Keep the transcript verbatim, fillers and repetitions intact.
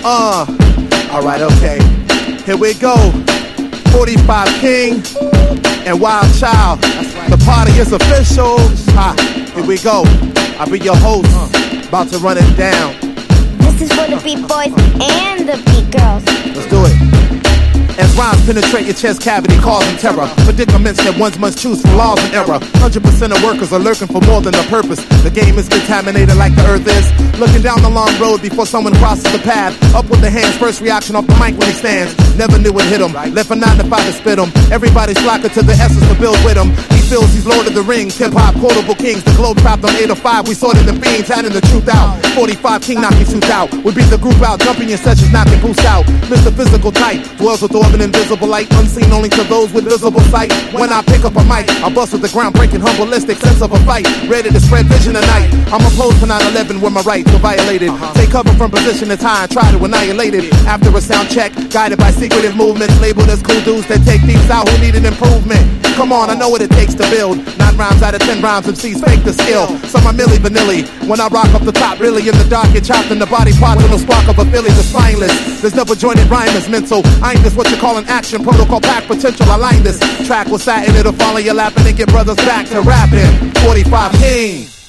Uh, alright, okay. Here we go. forty-five King and Wild Child. The party is official. Ha, here we go. I'll be your host. About to run it down. This is for the beat boys and the beat girls. Let's do it. As rhymes penetrate your chest cavity, causing terror. Predicaments that ones must choose from laws and error. one hundred percent of workers are lurking for more than a purpose. The game is contaminated like the earth is. Looking down the long road before someone crosses the path. Up with the hands, first reaction off the mic when he stands. Never knew it hit him. Left a nine to five to spit him. Everybody's flocking to the essence to build with him. He feels he's Lord of the Rings. Hip-hop, quotable kings. The globe trapped on eight oh five. We sorted the fiends, hiding the truth out. forty-five King knocking tooth out. We beat the group out, jumping in sessions, knocking boost out. Mister Physical type dwells with orb and invisible light. Unseen only to those with visible sight. When I pick up a mic, I bust with the groundbreaking, humbleistic sense of a fight. Ready to spread vision tonight. I'm opposed to nine eleven where my rights were violated. Take cover from position that's high and try to annihilate it. After a sound check, guided by secretive movements, labeled as cool dudes that take thieves out who need an improvement. Come on, I know what it takes to build. Nine rhymes out of ten rhymes, M Cs fake the skill. Some are Milli Vanilli. When I rock up the top, really in the dark, get chopped in the body part with no spark of a Philly, the spineless. There's never jointed rhyme is mental. I ain't just what you call an action protocol pack potential. I line this track with satin, it'll fall in your lap and then get brothers back to rapping. forty-five King.